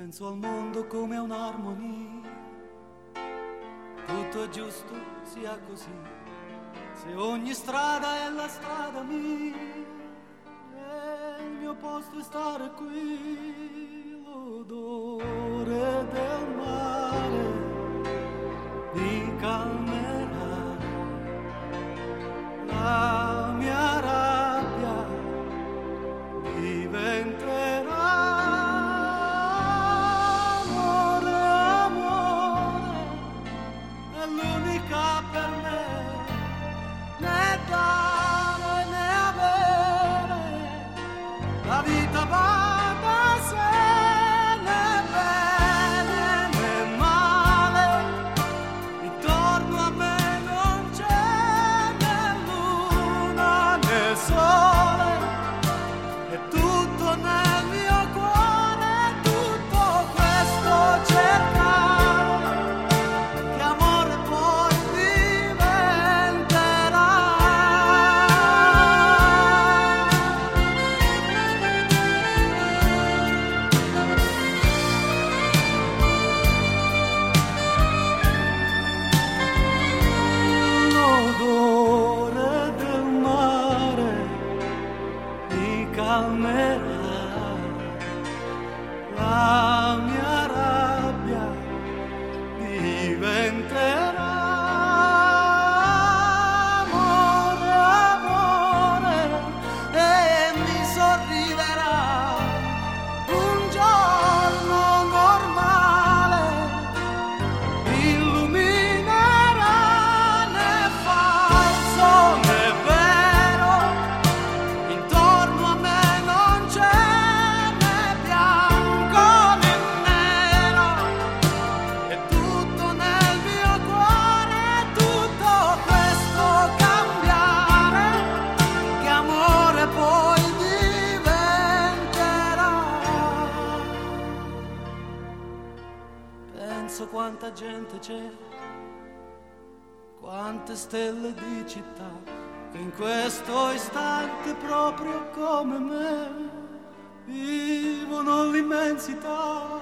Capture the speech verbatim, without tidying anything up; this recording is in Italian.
Penso al mondo come a un'armonia, tutto è giusto sia così, se ogni strada è la strada mia e il mio posto è stare qui. L'odore del mare mi calmerà, la mia rabbia diventerà amore, amore, è l'unica per me, né dare né avere, la vita va da sé, né bene né male, intorno a me non c'è né luna né sole, è tutto nel mio cuore, tutto questo cercare, che amore poi diventerà. L'odore del mare mi calmerà, la mia rabbia diventerà amore, amore, e mi sorriderà un giorno normale, illuminerà né falso né vero, intorno a me non c'è né bianco né nero, è tutto nel mio cuore, tutto questo cambiare, che amore poi diventerà. Penso quanta gente c'è, quante stelle di città, che in questo istante proprio come me vivono l'immensità.